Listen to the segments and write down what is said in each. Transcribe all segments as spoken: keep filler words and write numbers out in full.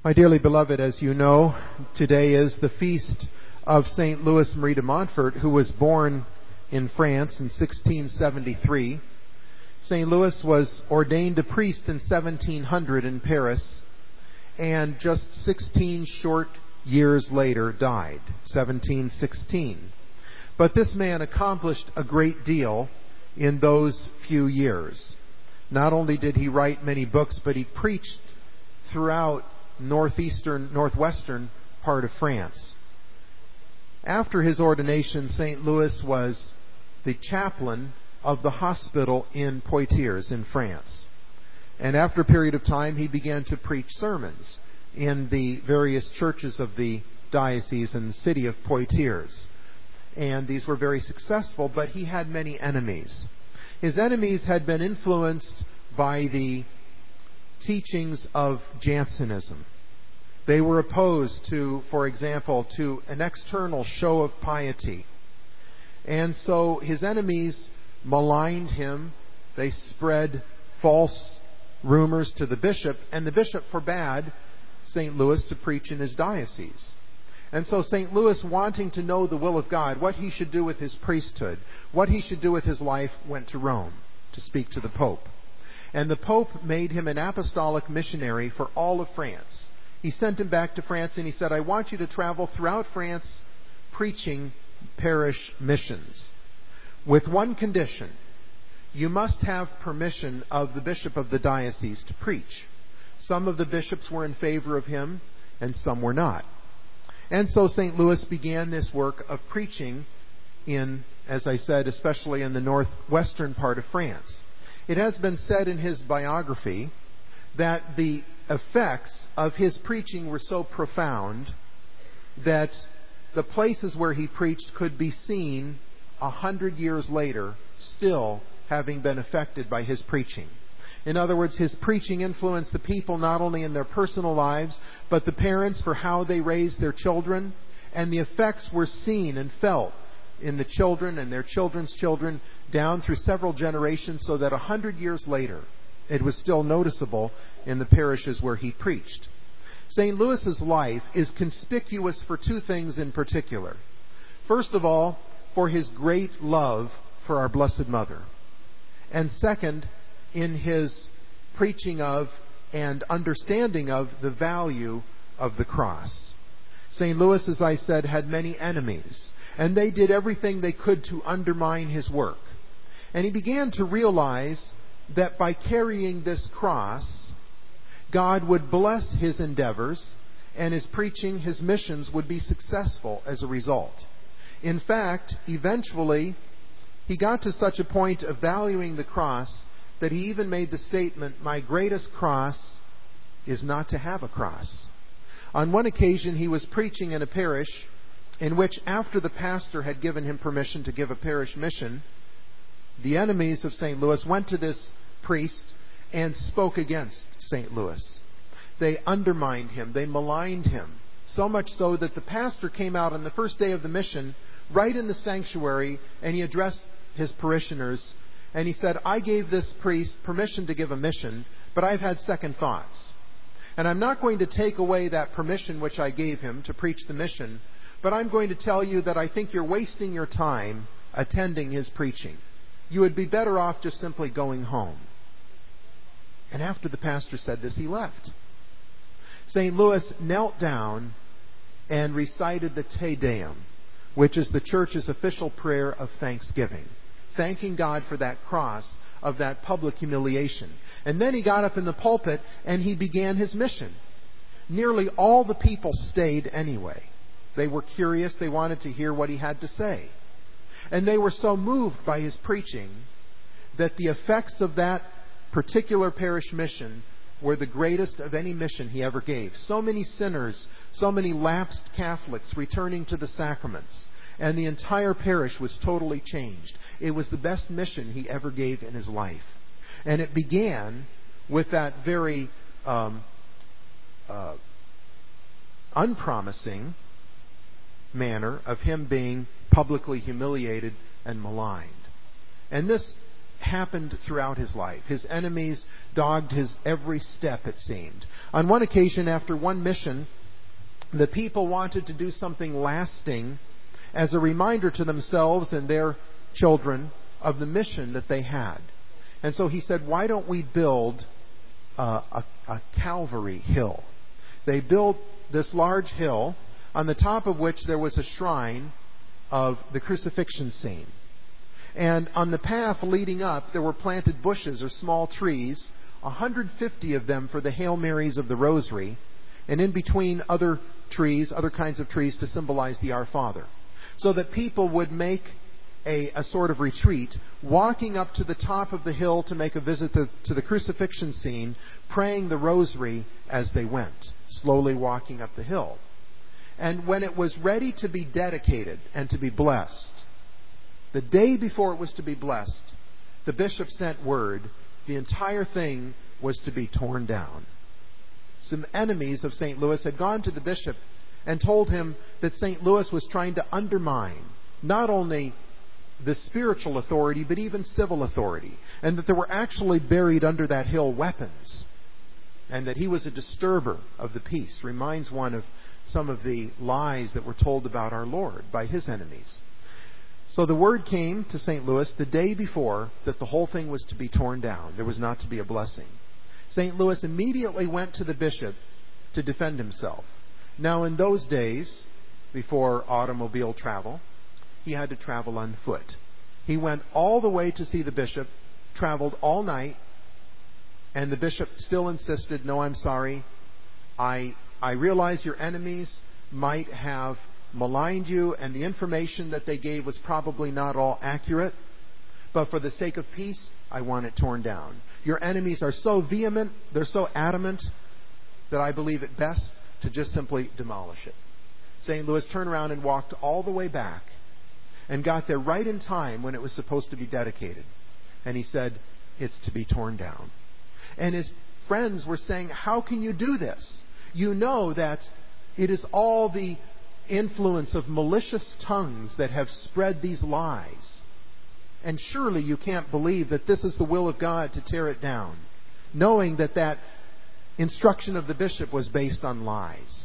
My dearly beloved, as you know, today is the feast of Saint Louis Marie de Montfort, who was born in France in sixteen seventy-three. Saint Louis was ordained a priest in seventeen hundred in Paris, and just sixteen short years later died, seventeen sixteen. But this man accomplished a great deal in those few years. Not only did he write many books, but he preached throughout northeastern, northwestern part of France. After his ordination, Saint Louis was the chaplain of the hospital in Poitiers in France. And after a period of time, he began to preach sermons in the various churches of the diocese and the city of Poitiers. And these were very successful, but he had many enemies. His enemies had been influenced by the teachings of Jansenism. They were opposed to, for example, to an external show of piety. And so his enemies maligned him. They spread false rumors to the bishop, and the bishop forbade Saint Louis to preach in his diocese. And so Saint Louis, wanting to know the will of God, what he should do with his priesthood, what he should do with his life, went to Rome to speak to the Pope. And the Pope made him an apostolic missionary for all of France. He sent him back to France and he said, I want you to travel throughout France preaching parish missions. With one condition, you must have permission of the bishop of the diocese to preach. Some of the bishops were in favor of him and some were not. And so Saint Louis began this work of preaching in, as I said, especially in the northwestern part of France. It has been said in his biography that the effects of his preaching were so profound that the places where he preached could be seen a hundred years later, still having been affected by his preaching. In other words, his preaching influenced the people not only in their personal lives, but the parents for how they raised their children, and the effects were seen and felt in the children and their children's children down through several generations, so that a hundred years later it was still noticeable in the parishes where he preached. Saint Louis's life is conspicuous for two things in particular. First of all, for his great love for our Blessed Mother. And second, in his preaching of and understanding of the value of the cross. Saint Louis, as I said, had many enemies, and they did everything they could to undermine his work. And he began to realize that by carrying this cross, God would bless his endeavors, and his preaching, his missions would be successful as a result. In fact, eventually, he got to such a point of valuing the cross that he even made the statement, my greatest cross is not to have a cross. On one occasion, he was preaching in a parish in which, after the pastor had given him permission to give a parish mission, the enemies of Saint Louis went to this priest and spoke against Saint Louis. They undermined him. They maligned him. So much so that the pastor came out on the first day of the mission, right in the sanctuary, and he addressed his parishioners. And he said, I gave this priest permission to give a mission, but I've had second thoughts. And I'm not going to take away that permission which I gave him to preach the mission, but I'm going to tell you that I think you're wasting your time attending his preaching. You would be better off just simply going home. And after the pastor said this, he left. Saint Louis knelt down and recited the Te Deum, which is the church's official prayer of thanksgiving, thanking God for that cross of that public humiliation. And then he got up in the pulpit and he began his mission. Nearly all the people stayed anyway. They were curious. They wanted to hear what he had to say. And they were so moved by his preaching that the effects of that particular parish mission were the greatest of any mission he ever gave. So many sinners, so many lapsed Catholics returning to the sacraments, and the entire parish was totally changed. It was the best mission he ever gave in his life. And it began with that very um, uh, unpromising manner of him being publicly humiliated and maligned. And this happened throughout his life. His enemies dogged his every step, it seemed. On one occasion, after one mission, the people wanted to do something lasting as a reminder to themselves and their children of the mission that they had. And so he said, why don't we build uh, a, a Calvary hill? They built this large hill on the top of which there was a shrine of the crucifixion scene. And on the path leading up, there were planted bushes or small trees, one hundred fifty of them for the Hail Marys of the Rosary, and in between other trees, other kinds of trees to symbolize the Our Father. So that people would make a, a sort of retreat, walking up to the top of the hill to make a visit to, to the crucifixion scene, praying the Rosary as they went, slowly walking up the hill. And when it was ready to be dedicated and to be blessed, the day before it was to be blessed, the bishop sent word the entire thing was to be torn down. Some enemies of Saint Louis had gone to the bishop and told him that Saint Louis was trying to undermine not only the spiritual authority, but even civil authority, and that there were actually buried under that hill weapons, and that he was a disturber of the peace. Reminds one of some of the lies that were told about our Lord by his enemies. So the word came to Saint Louis the day before that the whole thing was to be torn down. There was not to be a blessing. Saint Louis immediately went to the bishop to defend himself. Now in those days, before automobile travel, he had to travel on foot. He went all the way to see the bishop, traveled all night, and the bishop still insisted, no, I'm sorry. I, I realize your enemies might have maligned you, and the information that they gave was probably not all accurate. But for the sake of peace, I want it torn down. Your enemies are so vehement, they're so adamant, that I believe it best to just simply demolish it. Saint Louis turned around and walked all the way back and got there right in time when it was supposed to be dedicated. And he said, it's to be torn down. And his friends were saying, how can you do this? You know that it is all the influence of malicious tongues that have spread these lies. And surely you can't believe that this is the will of God to tear it down, knowing that that instruction of the bishop was based on lies.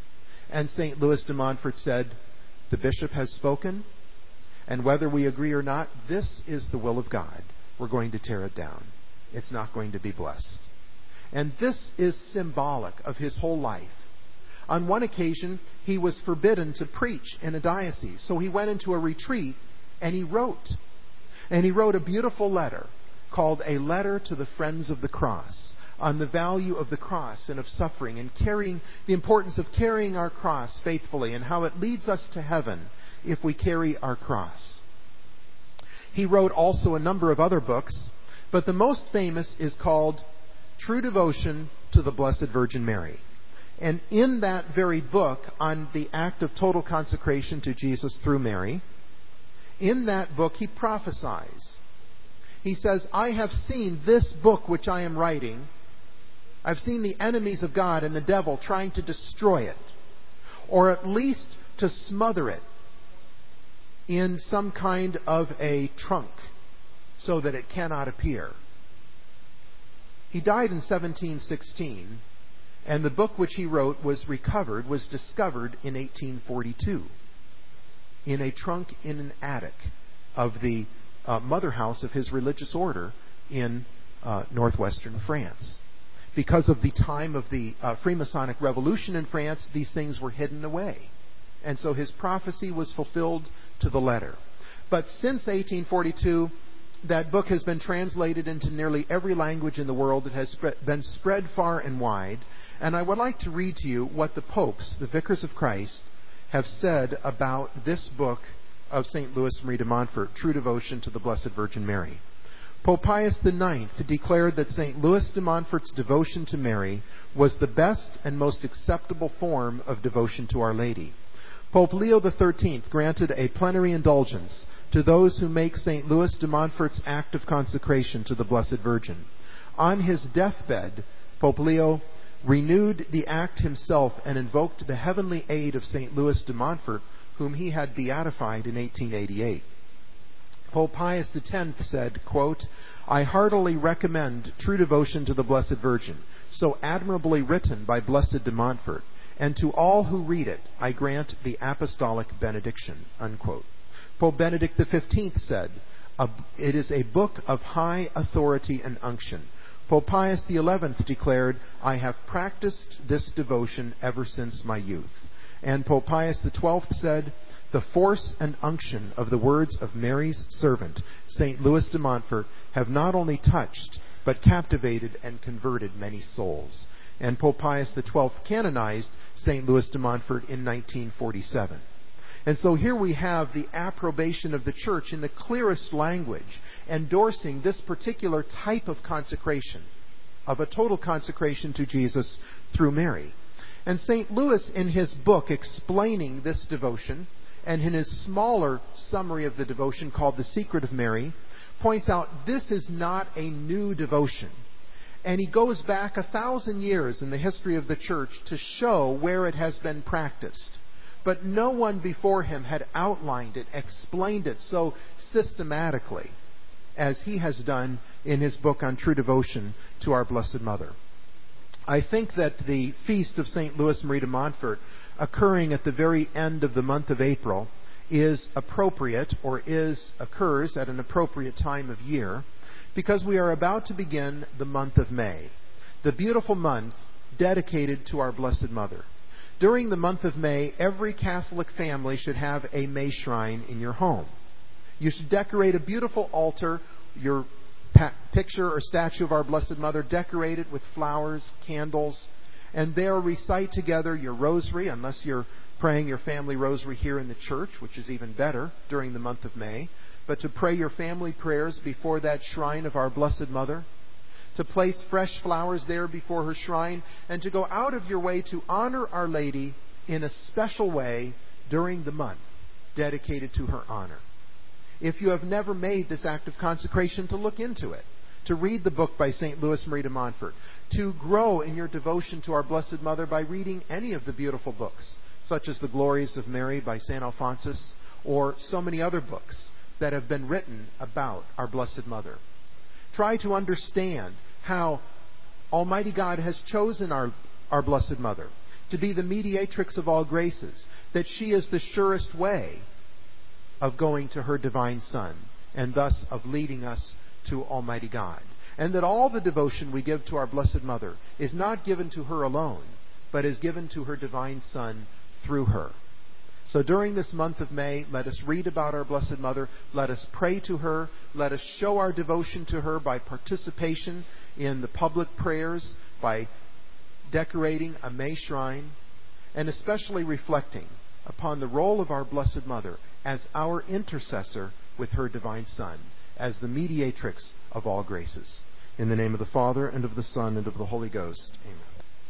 And Saint Louis de Montfort said, the bishop has spoken, and whether we agree or not, this is the will of God. We're going to tear it down. It's not going to be blessed. And this is symbolic of his whole life. On one occasion, he was forbidden to preach in a diocese. So he went into a retreat and he wrote. And he wrote a beautiful letter called A Letter to the Friends of the Cross, on the value of the cross and of suffering, and carrying the importance of carrying our cross faithfully, and how it leads us to heaven if we carry our cross. He wrote also a number of other books, but the most famous is called True Devotion to the Blessed Virgin Mary. And in that very book on the act of total consecration to Jesus through Mary, in that book he prophesies. He says, I have seen this book which I am writing. I've seen the enemies of God and the devil trying to destroy it, or at least to smother it in some kind of a trunk so that it cannot appear. He died in seventeen sixteen, and the book which he wrote was recovered, was discovered in eighteen forty-two in a trunk in an attic of the uh, mother house of his religious order in uh, northwestern France. Because of the time of the uh, Freemasonic Revolution in France, these things were hidden away. And so his prophecy was fulfilled to the letter. But since eighteen forty-two, that book has been translated into nearly every language in the world. It has spread, been spread far and wide. And I would like to read to you what the popes, the Vicars of Christ, have said about this book of Saint Louis Marie de Montfort, True Devotion to the Blessed Virgin Mary. Pope Pius the Ninth declared that Saint Louis de Montfort's devotion to Mary was the best and most acceptable form of devotion to Our Lady. Pope Leo the Thirteenth granted a plenary indulgence to those who make Saint Louis de Montfort's act of consecration to the Blessed Virgin. On his deathbed, Pope Leo renewed the act himself and invoked the heavenly aid of Saint Louis de Montfort, whom he had beatified in eighteen eighty-eight. Pope Pius the tenth said, quote, "I heartily recommend true devotion to the Blessed Virgin, so admirably written by Blessed de Montfort, and to all who read it, I grant the apostolic benediction," unquote. Pope Benedict the fifteenth said, "It is a book of high authority and unction." Pope Pius the eleventh declared, "I have practiced this devotion ever since my youth." And Pope Pius the twelfth said, "The force and unction of the words of Mary's servant, Saint Louis de Montfort, have not only touched, but captivated and converted many souls." And Pope Pius the twelfth canonized Saint Louis de Montfort in nineteen forty-seven. And so here we have the approbation of the Church in the clearest language, endorsing this particular type of consecration, of a total consecration to Jesus through Mary. And Saint Louis, in his book explaining this devotion, and in his smaller summary of the devotion called The Secret of Mary, points out this is not a new devotion. And he goes back a thousand years in the history of the Church to show where it has been practiced. But no one before him had outlined it, explained it so systematically as he has done in his book on true devotion to our Blessed Mother. I think that the feast of Saint Louis Marie de Montfort, occurring at the very end of the month of April, is appropriate, or is occurs at an appropriate time of year, because we are about to begin the month of May, the beautiful month dedicated to our Blessed Mother. During the month of May, every Catholic family should have a May shrine in your home. You should decorate a beautiful altar, your pa- picture or statue of our Blessed Mother, decorate it with flowers, candles, and there recite together your rosary, unless you're praying your family rosary here in the church, which is even better during the month of May, but to pray your family prayers before that shrine of our Blessed Mother, to place fresh flowers there before her shrine, and to go out of your way to honor Our Lady in a special way during the month dedicated to her honor. If you have never made this act of consecration, to look into it, to read the book by Saint Louis Marie de Montfort, to grow in your devotion to our Blessed Mother by reading any of the beautiful books, such as The Glories of Mary by Saint Alphonsus, or so many other books that have been written about our Blessed Mother. Try to understand how Almighty God has chosen our, our Blessed Mother to be the mediatrix of all graces, that she is the surest way of going to her divine Son, and thus of leading us to Almighty God. And that all the devotion we give to our Blessed Mother is not given to her alone, but is given to her divine Son through her. So during this month of May, let us read about our Blessed Mother. Let us pray to her. Let us show our devotion to her by participation in the public prayers, by decorating a May shrine, and especially reflecting upon the role of our Blessed Mother as our intercessor with her divine Son, as the mediatrix of all graces. In the name of the Father, and of the Son, and of the Holy Ghost. Amen.